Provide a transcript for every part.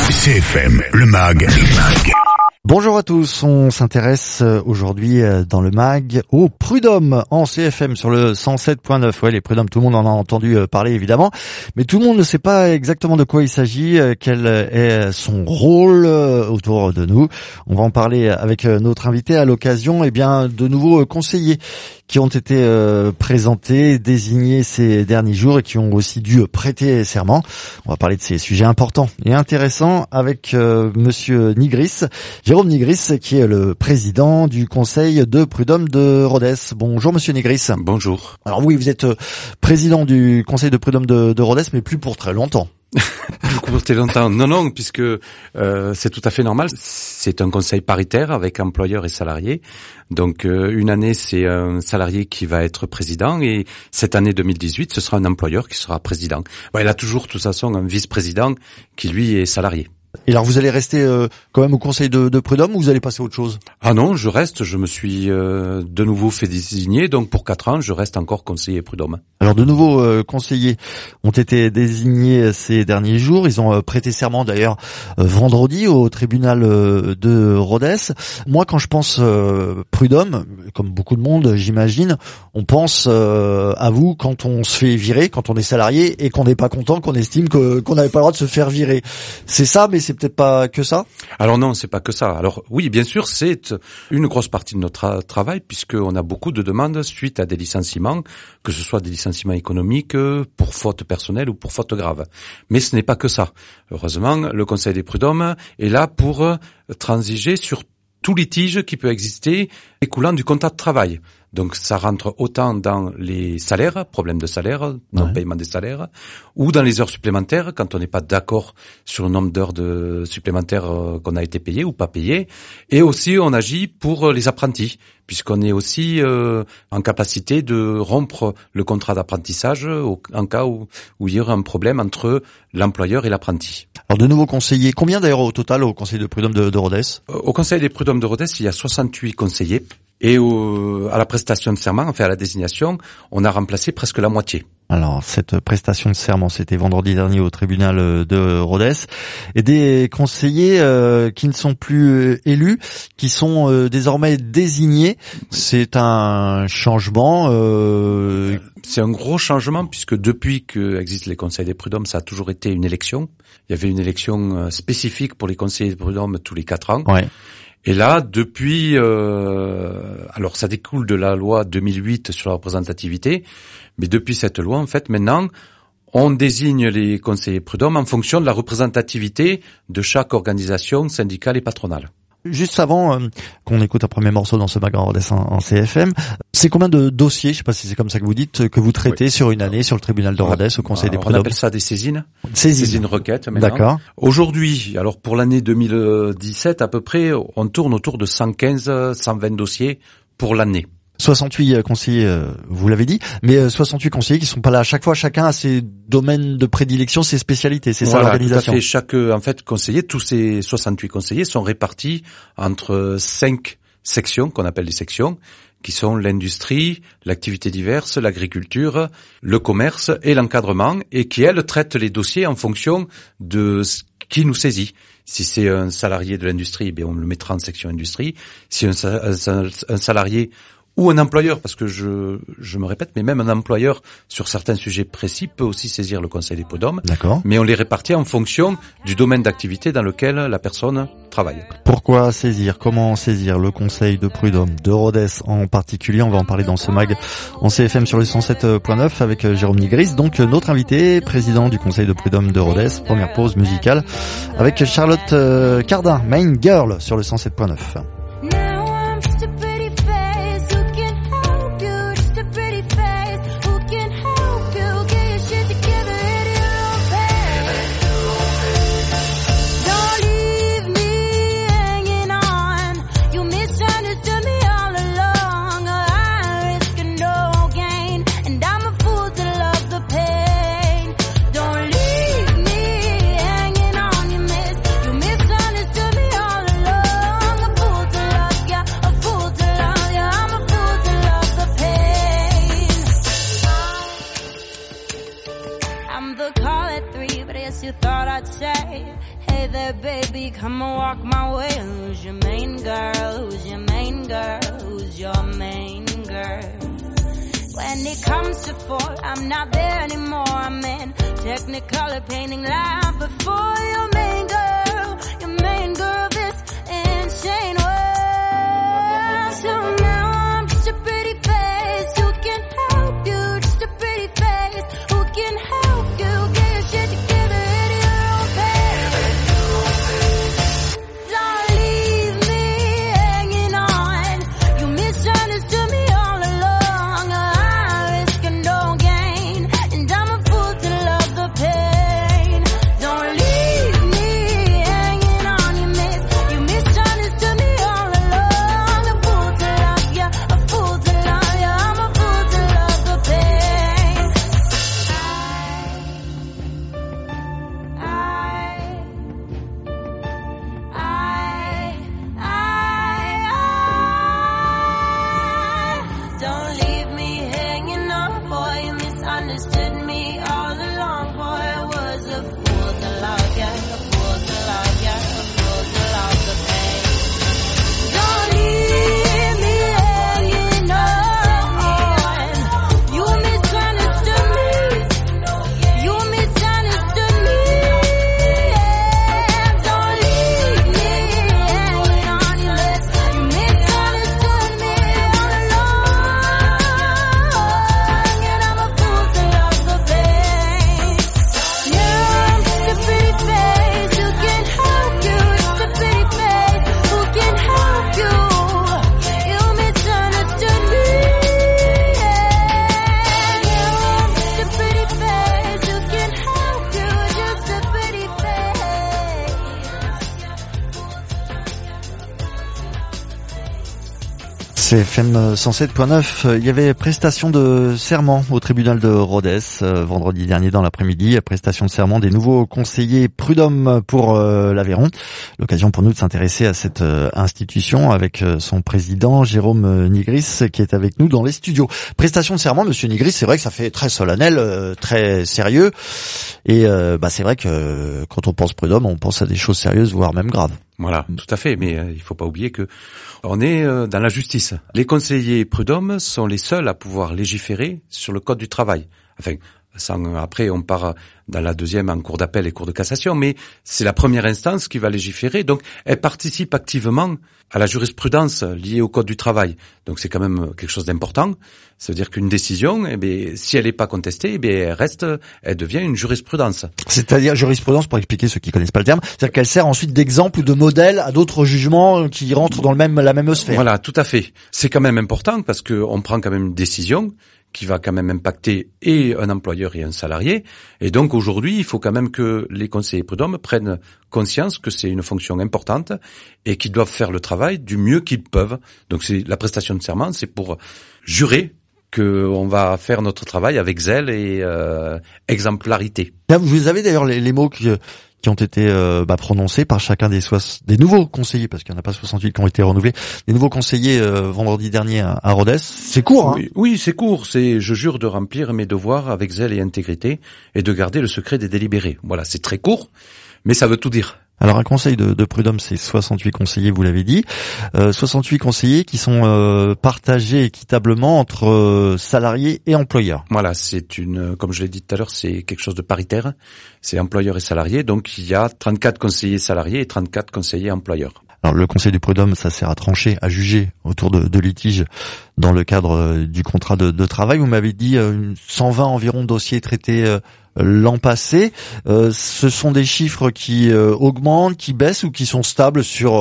CFM, le MAG. Bonjour à tous, on s'intéresse aujourd'hui dans le MAG aux prud'hommes en CFM sur le 107.9. Ouais, les prud'hommes, tout le monde en a entendu parler évidemment, mais tout le monde ne sait pas exactement de quoi il s'agit, quel est son rôle autour de nous. On va en parler avec notre invité à l'occasion de nouveaux conseillers qui ont été présentés, désignés ces derniers jours et qui ont aussi dû prêter serment. On va parler de ces sujets importants et intéressants avec Monsieur Nigris, Jérôme Nigris, qui est le président du conseil de prud'hommes de Rodez. Bonjour Monsieur Nigris. Bonjour. Alors oui, vous êtes président du conseil de prud'hommes de Rodez, mais plus pour très longtemps. Pour très longtemps. Non, puisque c'est tout à fait normal. C'est un conseil paritaire avec employeurs et salariés. Donc une année, c'est un salarié qui va être président et cette année 2018, ce sera un employeur qui sera président. Il a toujours, de toute façon, un vice-président qui, lui, est salarié. Et alors vous allez rester quand même au conseil de prud'hommes ou vous allez passer à autre chose? Ah non, je reste, je me suis de nouveau fait désigner, donc pour 4 ans, je reste encore conseiller prud'homme. Alors de nouveaux conseillers ont été désignés ces derniers jours, ils ont prêté serment d'ailleurs vendredi au tribunal de Rodez. Moi quand je pense prud'homme, comme beaucoup de monde j'imagine, on pense à vous quand on se fait virer, quand on est salarié et qu'on n'est pas content, qu'on estime qu'on n'avait pas le droit de se faire virer. C'est ça, mais c'est peut-être pas que ça? Alors non, c'est pas que ça. Alors oui, bien sûr, c'est une grosse partie de notre travail puisqu'on a beaucoup de demandes suite à des licenciements, que ce soit des licenciements économiques pour faute personnelle ou pour faute grave. Mais ce n'est pas que ça. Heureusement, le Conseil des prud'hommes est là pour transiger sur tout litige qui peut exister découlant du contrat de travail. Donc ça rentre autant dans les salaires, problèmes de salaire, non-paiement des salaires, ou dans les heures supplémentaires, quand on n'est pas d'accord sur le nombre d'heures supplémentaires qu'on a été payé ou pas payé. Et aussi on agit pour les apprentis, puisqu'on est aussi en capacité de rompre le contrat d'apprentissage en cas où il y aurait un problème entre l'employeur et l'apprenti. Alors de nouveaux conseillers, combien d'ailleurs au total au conseil de prud'hommes de Rodez? Au conseil des prud'hommes de Rodez, il y a 68 conseillers. Et à la prestation de serment, à la désignation, on a remplacé presque la moitié. Alors, cette prestation de serment, c'était vendredi dernier au tribunal de Rodez. Et des conseillers qui ne sont plus élus, qui sont désormais désignés. C'est un changement. C'est un gros changement puisque depuis qu'existent les conseils des prud'hommes, ça a toujours été une élection. Il y avait une élection spécifique pour les conseillers des prud'hommes tous les 4 ans. Ouais. Et là, depuis, alors ça découle de la loi 2008 sur la représentativité, mais depuis cette loi, en fait, maintenant, on désigne les conseillers prud'hommes en fonction de la représentativité de chaque organisation syndicale et patronale. Juste avant qu'on écoute un premier morceau dans ce MAG Rodez en CFM, c'est combien de dossiers, je sais pas si c'est comme ça que vous dites, que vous traitez sur une année sur le tribunal de Rodez au conseil des prud'hommes? On appelle ça des saisines. Saisines requêtes maintenant. D'accord. Aujourd'hui, alors pour l'année 2017 à peu près, on tourne autour de 115-120 dossiers pour l'année. 68 conseillers, vous l'avez dit, mais 68 conseillers qui sont pas là à chaque fois, chacun a ses domaines de prédilection, ses spécialités, c'est ça l'organisation. Tout à fait. Chaque conseiller, tous ces 68 conseillers sont répartis entre 5 sections qu'on appelle des sections, qui sont l'industrie, l'activité diverse, l'agriculture, le commerce et l'encadrement, et qui elles traitent les dossiers en fonction de ce qui nous saisit. Si c'est un salarié de l'industrie, on le mettra en section industrie. Si un salarié ou un employeur, parce que je me répète, mais même un employeur sur certains sujets précis peut aussi saisir le conseil des prud'hommes. D'accord. Mais on les répartit en fonction du domaine d'activité dans lequel la personne travaille. Pourquoi saisir? Comment saisir le conseil de prud'hommes de Rodez en particulier? On va en parler dans ce MAG en CFM sur le 107.9 avec Jérôme Nigris, donc notre invité, président du conseil de prud'hommes de Rodez. Première pause musicale avec Charlotte Cardin, Main Girl sur le 107.9. Hey there, baby, come and walk my way. Who's your main girl? Who's your main girl? Who's your main girl? When it comes to fall, I'm not there anymore. I'm in Technicolor painting life before your main girl, this insane world. So now I'm just a pretty face who can help you, just a pretty face who can help you get your shit together at your own pace. Don't leave me hanging on. You misunderstood me all along. I risk and don't gain, and I'm a fool to love the pain. Don't leave me hanging on. You misunderstood me all along. A fool to love ya, a fool to love ya. I'm a fool to love the pain. Don't leave me hanging on, boy. You misunderstood me all along, boy. I was a fool to love ya, a fool to love ya, a fool to love the pain. Don't leave me hanging on. You misunderstood me. You misunderstood me. Don't leave me hanging on. You misunderstood me all along, and I'm a fool to love the pain. Yeah, I'm just a pretty face who can help you. Just a pretty face who can help you. You misunderstood me. Yeah, I'm just a pretty face who can help you. Just a pretty face. CFM 107.9, il y avait prestation de serment au tribunal de Rodez vendredi dernier dans l'après-midi, prestation de serment des nouveaux conseillers prud'hommes pour l'Aveyron. L'occasion pour nous de s'intéresser à cette institution avec son président Jérôme Nigris qui est avec nous dans les studios. Prestation de serment, monsieur Nigris, c'est vrai que ça fait très solennel, très sérieux et c'est vrai que quand on pense prud'homme, on pense à des choses sérieuses voire même graves. Voilà, tout à fait, mais il faut pas oublier que on est dans la justice. Les conseillers prud'hommes sont les seuls à pouvoir légiférer sur le code du travail. Enfin, après on part dans la deuxième en cour d'appel et cour de cassation, mais c'est la première instance qui va légiférer, donc elle participe activement à la jurisprudence liée au code du travail. Donc c'est quand même quelque chose d'important. Ça veut dire qu'une décision, si elle n'est pas contestée, elle devient une jurisprudence. C'est-à-dire jurisprudence, pour expliquer ceux qui connaissent pas le terme, c'est-à-dire qu'elle sert ensuite d'exemple ou de modèle à d'autres jugements qui rentrent dans la même sphère. Voilà, tout à fait. C'est quand même important parce que on prend quand même une décision qui va quand même impacter et un employeur et un salarié. Et donc aujourd'hui, il faut quand même que les conseillers prud'hommes prennent conscience que c'est une fonction importante et qu'ils doivent faire le travail du mieux qu'ils peuvent. Donc c'est la prestation de serment, c'est pour jurer qu'on va faire notre travail avec zèle et exemplarité. Vous avez d'ailleurs les mots qui ont été prononcés par chacun des nouveaux conseillers, parce qu'il n'y en a pas 68 qui ont été renouvelés, des nouveaux conseillers vendredi dernier à Rodez. C'est court, hein? Oui, c'est court. Je jure de remplir mes devoirs avec zèle et intégrité et de garder le secret des délibérés. Voilà, c'est très court, mais ça veut tout dire. Alors un conseil de prud'homme, c'est 68 conseillers, vous l'avez dit. 68 conseillers qui sont partagés équitablement entre salariés et employeurs. Voilà, comme je l'ai dit tout à l'heure, c'est quelque chose de paritaire. C'est employeur et salarié, donc il y a 34 conseillers salariés et 34 conseillers employeurs. Alors le conseil du prud'homme, ça sert à trancher, à juger autour de litiges dans le cadre du contrat de travail. Vous m'avez dit 120 environ dossiers traités l'an passé. Ce sont des chiffres qui augmentent, qui baissent ou qui sont stables sur,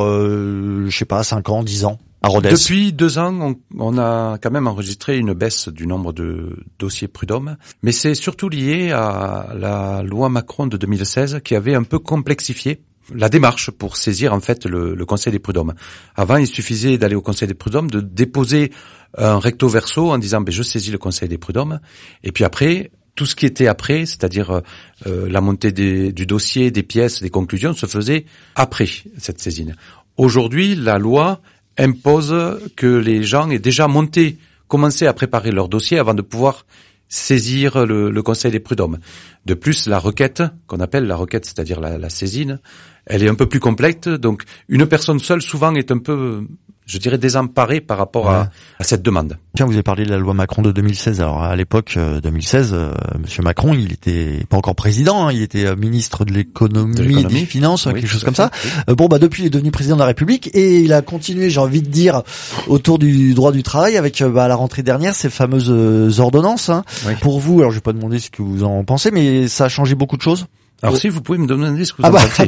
5 ans, 10 ans à Rodez? Depuis 2 ans, on a quand même enregistré une baisse du nombre de dossiers prud'hommes, mais c'est surtout lié à la loi Macron de 2016 qui avait un peu complexifié la démarche pour saisir en fait le conseil des prud'hommes. Avant, il suffisait d'aller au conseil des prud'hommes, de déposer un recto verso en disant je saisis le conseil des prud'hommes, et puis après tout ce qui était après, c'est-à-dire la montée du dossier, des pièces, des conclusions, se faisait après cette saisine. Aujourd'hui, la loi impose que les gens aient déjà commencé à préparer leur dossier avant de pouvoir saisir le Conseil des prud'hommes. De plus, la requête, qu'on appelle la requête, c'est-à-dire la saisine, elle est un peu plus complexe. Donc, une personne seule, souvent, est un peu, je dirais, désemparée par rapport à cette demande. Tiens, vous avez parlé de la loi Macron de 2016. Alors, à l'époque 2016, Monsieur Macron, il était pas encore président, il était ministre de l'économie, des finances, quelque chose comme ça. Oui. Depuis, il est devenu président de la République et il a continué, j'ai envie de dire, autour du droit du travail avec à la rentrée dernière ces fameuses ordonnances. Oui. Pour vous, alors je vais pas demander ce que vous en pensez, mais ça a changé beaucoup de choses. Alors si vous pouvez me demander ce que vous en pensez.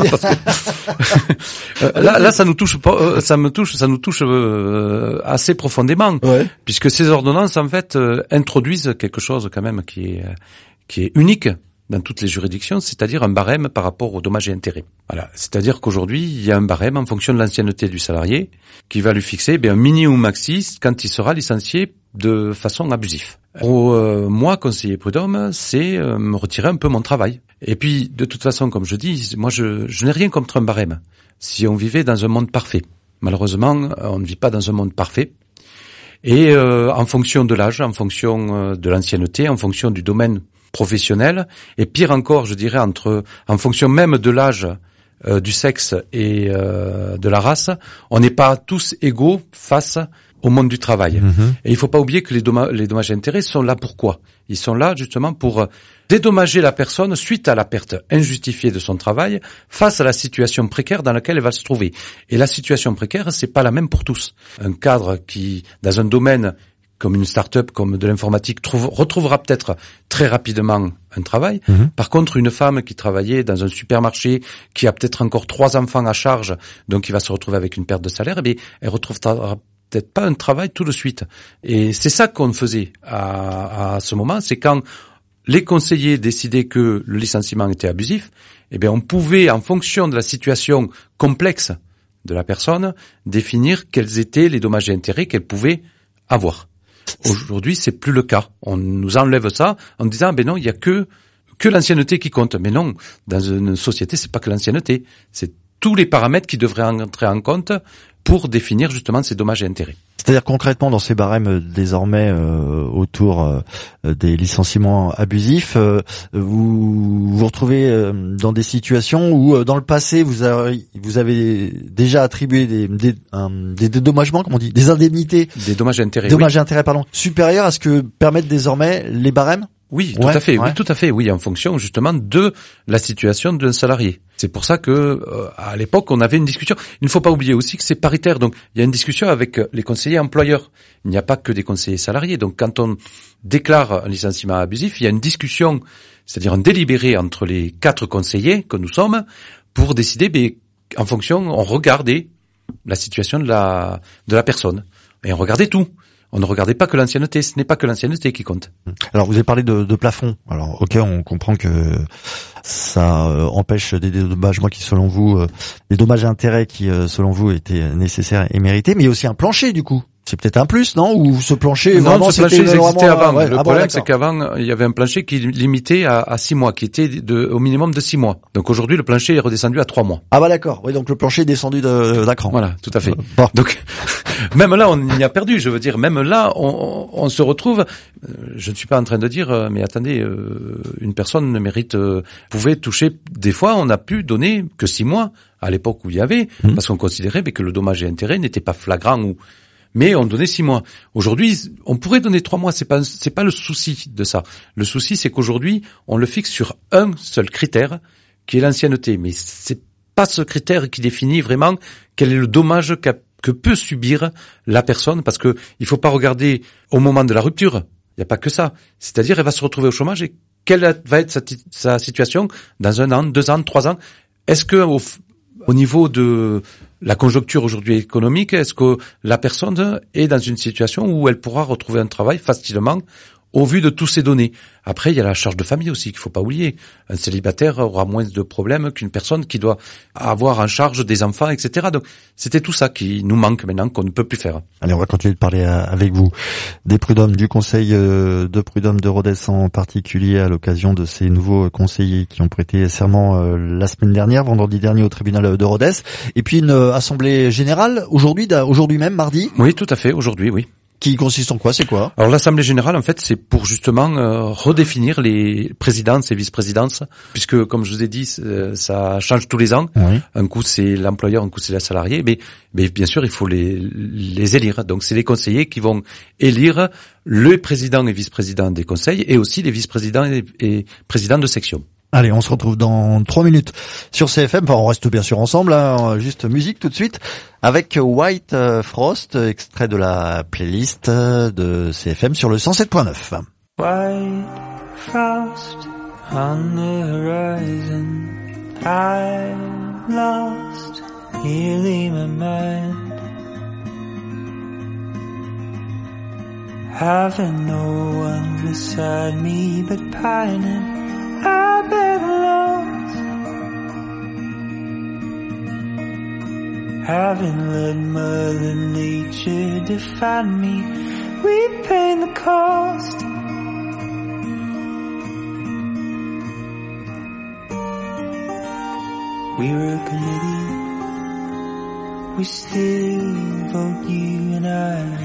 Là, ça nous touche pas, ça nous touche assez profondément, puisque ces ordonnances en fait introduisent quelque chose quand même qui est unique dans toutes les juridictions, c'est-à-dire un barème par rapport aux dommages et intérêts. Voilà, c'est-à-dire qu'aujourd'hui il y a un barème en fonction de l'ancienneté du salarié qui va lui fixer un mini ou maxi quand il sera licencié de façon abusive. Moi, conseiller prud'homme, c'est me retirer un peu mon travail. Et puis, de toute façon, comme je dis, moi, je n'ai rien contre un barème. Si on vivait dans un monde parfait. Malheureusement, on ne vit pas dans un monde parfait. Et en fonction de l'âge, en fonction de l'ancienneté, en fonction du domaine professionnel, et pire encore, je dirais, en fonction même de l'âge, du sexe et de la race, on n'est pas tous égaux face au monde du travail. Et il faut pas oublier que les dommages et intérêts sont là pour quoi? Ils sont là justement pour dédommager la personne suite à la perte injustifiée de son travail face à la situation précaire dans laquelle elle va se trouver. Et la situation précaire, c'est pas la même pour tous. Un cadre qui, dans un domaine comme une start-up, comme de l'informatique, retrouvera peut-être très rapidement un travail. Par contre, une femme qui travaillait dans un supermarché, qui a peut-être encore 3 enfants à charge, donc qui va se retrouver avec une perte de salaire, elle retrouvera peut-être pas un travail tout de suite. Et c'est ça qu'on faisait à ce moment, c'est quand les conseillers décidaient que le licenciement était abusif, on pouvait, en fonction de la situation complexe de la personne, définir quels étaient les dommages et intérêts qu'elle pouvait avoir. Aujourd'hui, c'est plus le cas. On nous enlève ça en disant, non, il y a que l'ancienneté qui compte. Mais non, dans une société, c'est pas que l'ancienneté. C'est tous les paramètres qui devraient entrer en compte pour définir justement ces dommages et intérêts. C'est-à-dire concrètement dans ces barèmes désormais autour des licenciements abusifs, vous retrouvez dans des situations où dans le passé vous avez déjà attribué des dédommagements, comment on dit, des indemnités, des dommages et intérêts, supérieurs à ce que permettent désormais les barèmes. Oui, tout à fait. Oui, tout à fait. Oui, en fonction justement de la situation d'un salarié. C'est pour ça que à l'époque, on avait une discussion. Il ne faut pas oublier aussi que c'est paritaire. Donc, il y a une discussion avec les conseillers employeurs. Il n'y a pas que des conseillers salariés. Donc, quand on déclare un licenciement abusif, il y a une discussion, c'est-à-dire un délibéré entre les 4 conseillers que nous sommes pour décider. En fonction, on regardait la situation de la personne et on regardait tout. On ne regardait pas que l'ancienneté, ce n'est pas que l'ancienneté qui compte. Alors vous avez parlé de plafond. Alors on comprend que ça empêche des dédommagements qui selon vous, des dommages et intérêts qui selon vous étaient nécessaires et mérités, mais il y a aussi un plancher du coup. C'est peut-être un plus, non? Ou ce plancher, non, vraiment, ce plancher existait avant. Le problème, c'est qu'avant, il y avait un plancher qui limitait à 6 mois, qui était au minimum de 6 mois. Donc aujourd'hui, le plancher est redescendu à 3 mois. Ah d'accord. Oui, donc le plancher est descendu d'un cran. Voilà, tout à fait. Donc, même là, on y a perdu. Je veux dire, même là, on se retrouve. Je ne suis pas en train de dire, mais attendez, une personne ne mérite, pouvait toucher. Des fois, on n'a pu donner que 6 mois à l'époque où il y avait, parce qu'on considérait que le dommage et intérêt n'était pas flagrant mais on donnait 6 mois. Aujourd'hui, on pourrait donner 3 mois. C'est pas le souci de ça. Le souci, c'est qu'aujourd'hui, on le fixe sur un seul critère, qui est l'ancienneté. Mais c'est pas ce critère qui définit vraiment quel est le dommage que peut subir la personne, parce que il faut pas regarder au moment de la rupture. Il n'y a pas que ça. C'est-à-dire, elle va se retrouver au chômage et quelle va être sa situation dans 1 an, 2 ans, 3 ans? Est-ce que au niveau de la conjoncture aujourd'hui économique, est-ce que la personne est dans une situation où elle pourra retrouver un travail facilement au vu de tous ces données? Après, il y a la charge de famille aussi qu'il faut pas oublier. Un célibataire aura moins de problèmes qu'une personne qui doit avoir en charge des enfants, etc. Donc, c'était tout ça qui nous manque maintenant, qu'on ne peut plus faire. Allez, on va continuer de parler avec vous des prud'hommes, du conseil de prud'hommes de Rodez en particulier, à l'occasion de ces nouveaux conseillers qui ont prêté serment la semaine dernière, vendredi dernier, au tribunal de Rodez. Et puis une assemblée générale aujourd'hui même, mardi. Oui, tout à fait, aujourd'hui, oui. Qui consiste en quoi? C'est quoi? Alors l'Assemblée générale, en fait, c'est pour justement redéfinir les présidences et vice-présidences, puisque comme je vous ai dit, ça change tous les ans. Oui. Un coup c'est l'employeur, un coup c'est la salariée, mais bien sûr il faut les élire. Donc c'est les conseillers qui vont élire le président et vice-président des conseils et aussi les vice-présidents et présidents de section. Allez, on se retrouve dans 3 minutes sur CFM. Enfin, on reste bien sûr ensemble, hein. Juste musique tout de suite avec White Frost, extrait de la playlist de CFM sur le 107.9. White frost on the horizon, I'm lost, nearly my mind, having no one beside me but pining, I've been lost, having let Mother Nature define me, we pay the cost. We were a committee, we still vote you and I.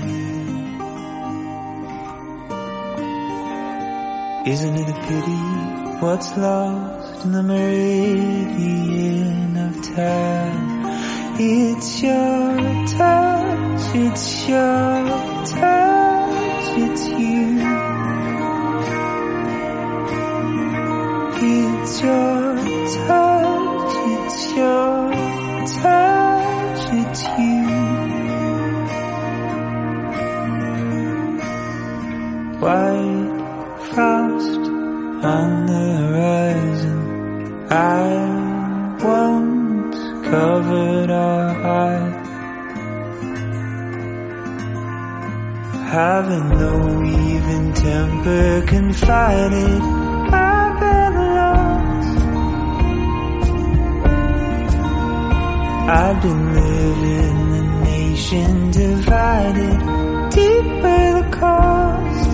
Isn't it a pity? What's lost in the meridian of time? It's your touch, it's your touch, it's you. It's your touch, it's your touch, it's you. White frost on the horizon, I won't cover our eyes, having no even temper confided, I've been lost, I've been living the nation divided, deeper the cost.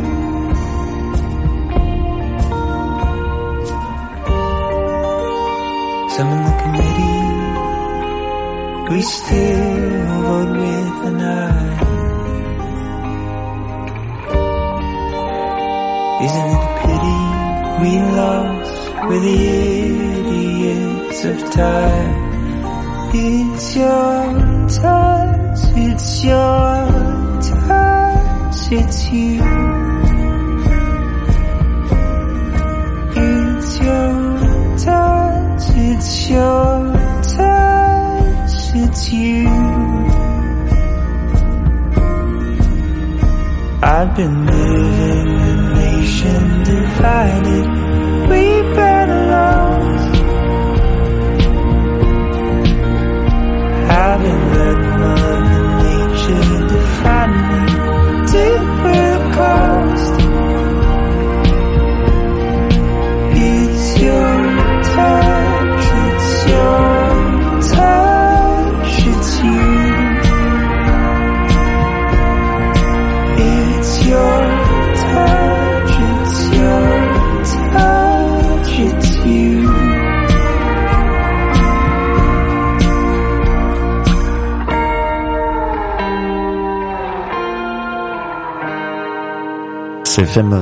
Some in the committee, we still vote with an eye. Isn't it a pity we lost with the idiots of time? It's your touch, it's your touch, it's you. It's your touch, it's your touch, it's you. I've been living the nation divided, we've been lost, having let Mother Nature define me, deep with cost. It's your touch, it's your touch, it's you. It's your touch, it's your touch, it's you. CFM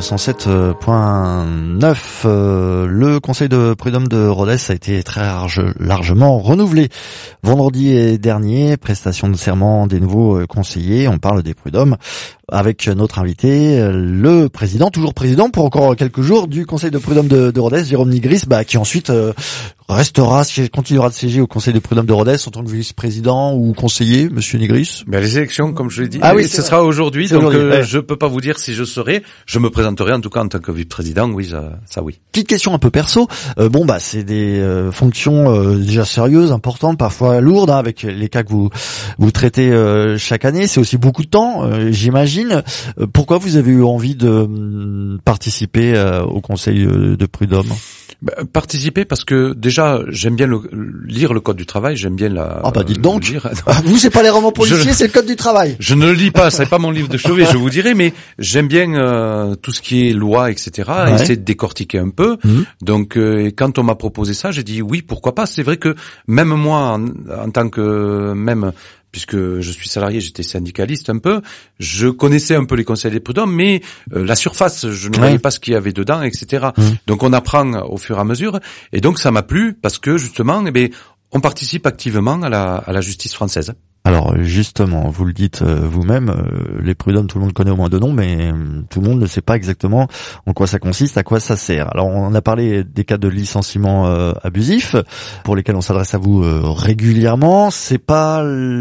107.9, le conseil de prud'homme de Rodez a été très largement renouvelé. Vendredi dernier, prestation de serment des nouveaux conseillers, on parle des prud'hommes avec notre invité, le président, toujours président pour encore quelques jours du conseil de prud'homme de Rodez, Jérôme Nigris, qui ensuite continuera de siéger au conseil de prud'homme de Rodez en tant que vice-président ou conseiller, monsieur Nigris. Mais les élections, comme je l'ai dit, ce vrai. sera aujourd'hui, donc ouais. Je peux pas vous dire si je serai. Je me présenterai en tout cas en tant que vice-président, oui, ça oui. Petite question un peu perso, c'est des fonctions déjà sérieuses, importantes, parfois lourdes, hein, avec les cas que vous traitez chaque année. C'est aussi beaucoup de temps, j'imagine. Pourquoi vous avez eu envie de participer au conseil de prud'homme? Participer parce que déjà j'aime bien lire le code du travail, j'aime bien dites donc. lire. Vous, c'est pas les romans policiers, c'est le code du travail. Je ne le lis pas, c'est pas mon livre de chevet, je vous dirai, mais j'aime bien tout ce qui est loi, etc. Ouais. Essayer de décortiquer un peu. Donc quand on m'a proposé ça, j'ai dit oui, pourquoi pas. C'est vrai que même moi, en tant que même puisque je suis salarié, j'étais syndicaliste un peu, je connaissais un peu les conseils des prud'hommes, mais la surface, je ne voyais pas ce qu'il y avait dedans, etc. Donc on apprend au fur et à mesure, et donc ça m'a plu parce que justement, on participe activement à la justice française. Alors justement, vous le dites vous-même, les prud'hommes, tout le monde connaît au moins deux noms, mais tout le monde ne sait pas exactement en quoi ça consiste, à quoi ça sert. Alors on a parlé des cas de licenciement abusif, pour lesquels on s'adresse à vous régulièrement. C'est pas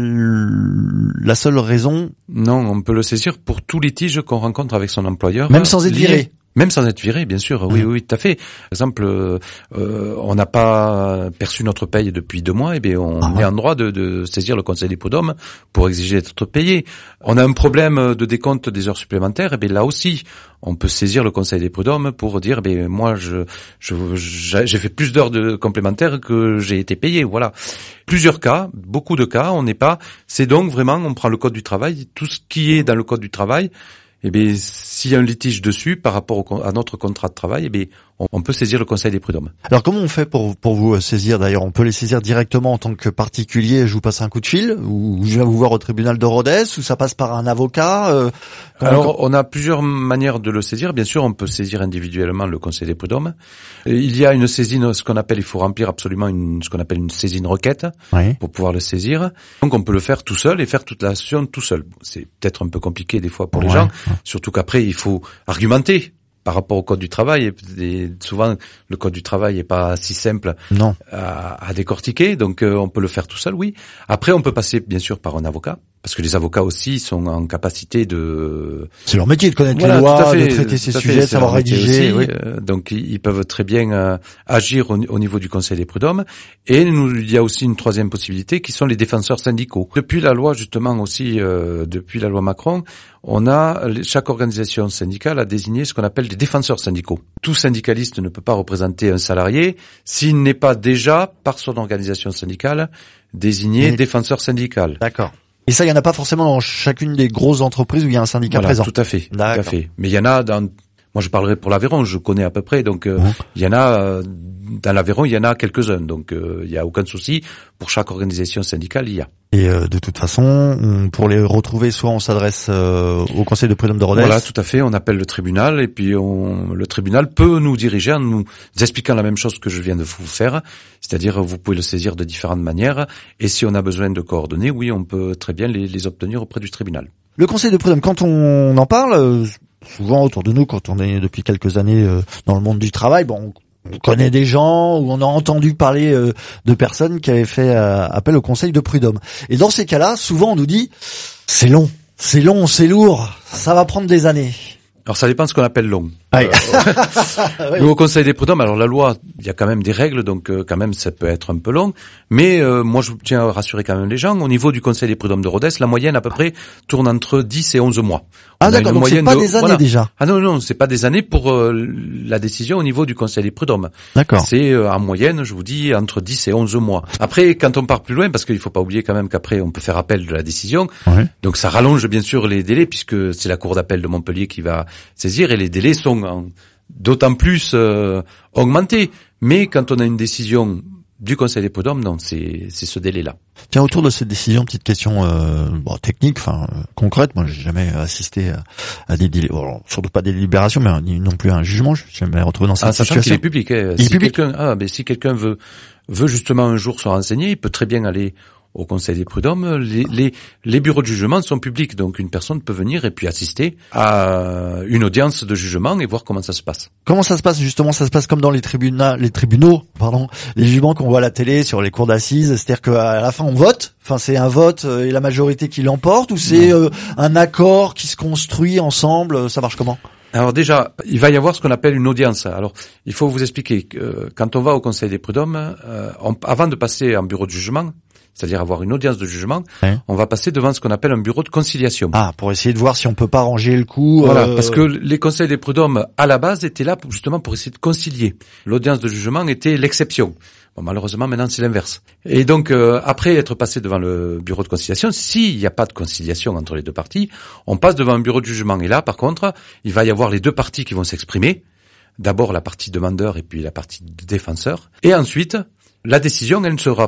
la seule raison. Non, on peut le saisir pour tout litige qu'on rencontre avec son employeur. Même sans être viré. Même sans être viré, bien sûr. Oui, tout à fait. Par exemple, on n'a pas perçu notre paye depuis 2 mois, et on est en droit de saisir le Conseil des prud'hommes pour exiger d'être payé. On a un problème de décompte des heures supplémentaires, et là aussi, on peut saisir le Conseil des prud'hommes pour dire, moi, j'ai fait plus d'heures de complémentaires que j'ai été payé. Voilà. Plusieurs cas, beaucoup de cas, on n'est pas. C'est donc vraiment, on prend le code du travail, tout ce qui est dans le code du travail. S'il y a un litige dessus par rapport à notre contrat de travail, on peut saisir le Conseil des prud'hommes. Alors comment on fait pour vous saisir d'ailleurs? On peut les saisir directement en tant que particulier, je vous passe un coup de fil, ou je viens vous voir au tribunal de Rodez, ou ça passe par un avocat? Alors on a plusieurs manières de le saisir. Bien sûr, on peut saisir individuellement le Conseil des prud'hommes. Il y a une saisine, il faut remplir absolument ce qu'on appelle une saisine requête pour pouvoir le saisir. Donc on peut le faire tout seul et faire toute l'action tout seul. C'est peut-être un peu compliqué des fois pour les gens, surtout qu'après il faut argumenter par rapport au code du travail, et souvent le code du travail est pas si simple à décortiquer, donc on peut le faire tout seul, oui. Après on peut passer bien sûr par un avocat, parce que les avocats aussi sont en capacité de... C'est leur métier de connaître les lois, de traiter ces sujets, de savoir rédiger. Aussi, donc ils peuvent très bien agir au niveau du Conseil des prud'hommes. Et il y a aussi une troisième possibilité qui sont les défenseurs syndicaux. Depuis la loi justement aussi, depuis la loi Macron, chaque organisation syndicale a désigné ce qu'on appelle des défenseurs syndicaux. Tout syndicaliste ne peut pas représenter un salarié s'il n'est pas déjà, par son organisation syndicale, désigné défenseur syndical. D'accord. Et ça, il y en a pas forcément dans chacune des grosses entreprises où il y a un syndicat présent. Tout à fait. Mais il y en a moi je parlerai pour l'Aveyron, je connais à peu près, donc il y en a dans l'Aveyron, il y en a quelques-uns, donc il y a aucun souci. Pour chaque organisation syndicale, il y a. Et de toute façon, pour les retrouver, soit on s'adresse au Conseil de prud'hommes de Rodez. Voilà, tout à fait. On appelle le tribunal, et puis le tribunal peut nous diriger en nous expliquant la même chose que je viens de vous faire, c'est-à-dire vous pouvez le saisir de différentes manières, et si on a besoin de coordonnées, oui, on peut très bien les obtenir auprès du tribunal. Le Conseil de prud'hommes, quand on en parle, souvent autour de nous, quand on est depuis quelques années dans le monde du travail, on connaît des gens ou on a entendu parler de personnes qui avaient fait appel au Conseil de prud'hommes. Et dans ces cas-là, souvent on nous dit c'est long, c'est lourd, ça va prendre des années. Alors ça dépend de ce qu'on appelle long. Oui. Au Conseil des prud'hommes, alors la loi, il y a quand même des règles, donc quand même ça peut être un peu long. Mais moi je tiens à rassurer quand même les gens. Au niveau du Conseil des prud'hommes de Rodez, la moyenne à peu près tourne entre 10 et 11 mois. Ah d'accord, donc c'est pas des années déjà. Ah non, c'est pas des années pour la décision au niveau du Conseil des prud'hommes. D'accord. C'est en moyenne, je vous dis, entre 10 et 11 mois. Après, quand on part plus loin, parce qu'il faut pas oublier quand même qu'après on peut faire appel de la décision, donc ça rallonge bien sûr les délais, puisque c'est la Cour d'appel de Montpellier qui va saisir, et les délais sont d'autant plus augmentés. Mais quand on a une décision du Conseil des prud'hommes, non, c'est ce délai-là. Tiens, autour de cette décision, petite question technique, concrète. Moi, j'ai jamais assisté à des surtout pas des délibérations, mais non plus à un jugement. Je suis jamais retrouvé dans cette situation. Sachant qu'il est public. Si quelqu'un veut justement un jour se renseigner, il peut très bien aller au Conseil des prud'hommes. Les bureaux de jugement sont publics, donc une personne peut venir et puis assister à une audience de jugement et voir comment ça se passe. Comment ça se passe justement? Ça se passe comme dans les tribunaux, les jugements qu'on voit à la télé sur les cours d'assises, c'est-à-dire qu'à la fin on vote. Enfin, c'est un vote et la majorité qui l'emporte, ou c'est un accord qui se construit ensemble? Ça marche comment? Alors déjà, il va y avoir ce qu'on appelle une audience. Alors, il faut vous expliquer que quand on va au Conseil des prud'hommes, avant de passer en bureau de jugement, c'est-à-dire avoir une audience de jugement, on va passer devant ce qu'on appelle un bureau de conciliation. Ah, pour essayer de voir si on peut pas ranger le coup. Voilà, parce que les conseils des prud'hommes, à la base, étaient là justement pour essayer de concilier. L'audience de jugement était l'exception. Bon, malheureusement, maintenant, c'est l'inverse. Et donc, après être passé devant le bureau de conciliation, s'il n'y a pas de conciliation entre les deux parties, on passe devant un bureau de jugement. Et là, par contre, il va y avoir les deux parties qui vont s'exprimer. D'abord, la partie demandeur et puis la partie défenseur. Et ensuite, la décision, elle ne sera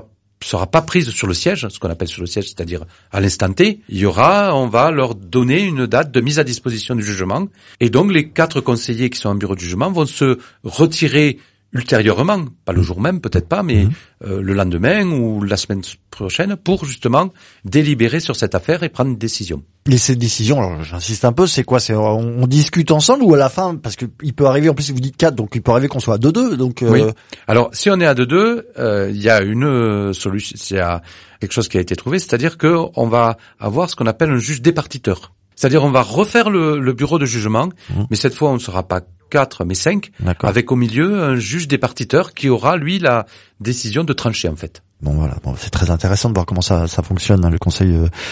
sera pas prise sur le siège, ce qu'on appelle sur le siège, c'est-à-dire à l'instant T. On va leur donner une date de mise à disposition du jugement. Et donc, les 4 conseillers qui sont en bureau de jugement vont se retirer ultérieurement, pas le jour même, peut-être pas, mais le lendemain ou la semaine prochaine, pour justement délibérer sur cette affaire et prendre une décision. Et ces décisions, alors j'insiste un peu, c'est quoi? On discute ensemble ou à la fin, parce que il peut arriver, en plus vous dites 4, donc il peut arriver qu'on soit à 2-2, donc Oui. Alors, si on est à 2-2, il y a une solution, il y a quelque chose qui a été trouvé, c'est-à-dire que on va avoir ce qu'on appelle un juge départiteur. C'est-à-dire on va refaire le bureau de jugement, mais cette fois on ne sera pas 4 mais 5, avec au milieu un juge départiteur qui aura lui la décision de trancher en fait. Bon voilà, c'est très intéressant de voir comment ça fonctionne, hein, le conseil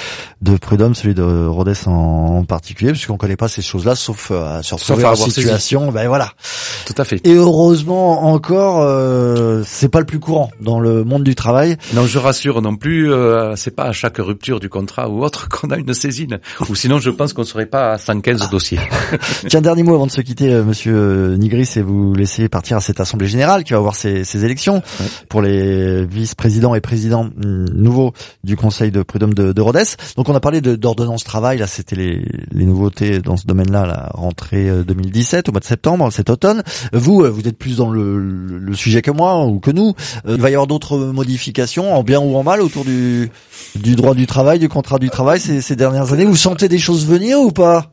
de prud'homme, celui de Rodez en particulier, parce qu'on connaît pas ces choses-là, sauf se retrouver en situation. Ben voilà. Tout à fait. Et heureusement encore, c'est pas le plus courant dans le monde du travail. Non, je rassure non plus. C'est pas à chaque rupture du contrat ou autre qu'on a une saisine. Ou sinon, je pense qu'on serait pas à 115 dossiers. Tiens, dernier mot avant de se quitter, Monsieur Nigris, et vous laisser partir à cette assemblée générale qui va avoir ces élections pour les vice-présidents et président nouveau du conseil de prud'homme de Rodez. Donc on a parlé d'ordonnance travail, là c'était les nouveautés dans ce domaine-là, la rentrée 2017 au mois de septembre, cet automne. Vous êtes plus dans le sujet que moi ou que nous. Il va y avoir d'autres modifications en bien ou en mal autour du droit du travail, du contrat du travail ces dernières années. Vous sentez des choses venir ou pas?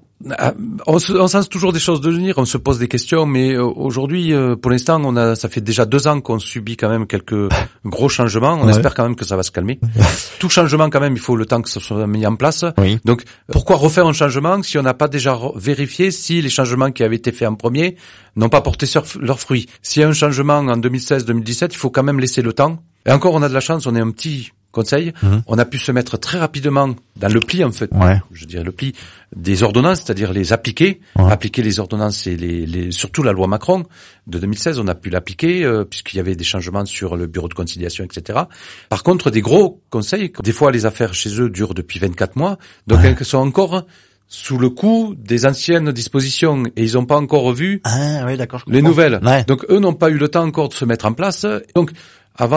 On sent toujours des choses de venir, on se pose des questions, mais aujourd'hui, pour l'instant, ça fait déjà 2 ans qu'on subit quand même quelques gros changements. On espère quand même que ça va se calmer. Tout changement, quand même, il faut le temps que ça soit mis en place. Oui. Donc, pourquoi refaire un changement si on n'a pas déjà vérifié si les changements qui avaient été faits en premier n'ont pas porté leurs fruits? S'il y a un changement en 2016-2017, il faut quand même laisser le temps. Et encore, on a de la chance, on est un petit conseil, on a pu se mettre très rapidement dans le pli, en fait. Je dirais le pli des ordonnances, c'est-à-dire les appliquer. Appliquer les ordonnances et surtout la loi Macron de 2016, on a pu l'appliquer, puisqu'il y avait des changements sur le bureau de conciliation, etc. Par contre, des gros conseils, des fois les affaires chez eux durent depuis 24 mois, donc elles sont encore sous le coup des anciennes dispositions et ils n'ont pas encore revu les nouvelles. Donc eux n'ont pas eu le temps encore de se mettre en place. Donc, avant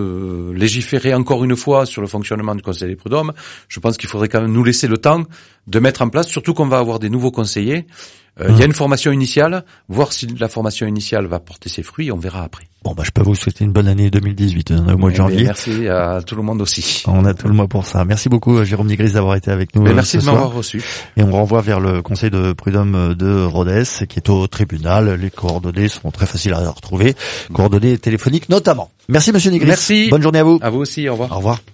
de légiférer encore une fois sur le fonctionnement du conseil des prud'hommes, je pense qu'il faudrait quand même nous laisser le temps de mettre en place, surtout qu'on va avoir des nouveaux conseillers. Il y a une formation initiale, voir si la formation initiale va porter ses fruits, on verra après. Bon, je peux vous souhaiter une bonne année 2018, au mois de janvier. Merci à tout le monde aussi. On a tout le mois pour ça. Merci beaucoup, Jérôme Nigris, d'avoir été avec nous. Merci de m'avoir reçu. Et on renvoie vers le conseil de prud'homme de Rodez, qui est au tribunal. Les coordonnées seront très faciles à retrouver. Coordonnées téléphoniques notamment. Merci, Monsieur Nigris. Merci. Bonne journée à vous. À vous aussi, au revoir. Au revoir.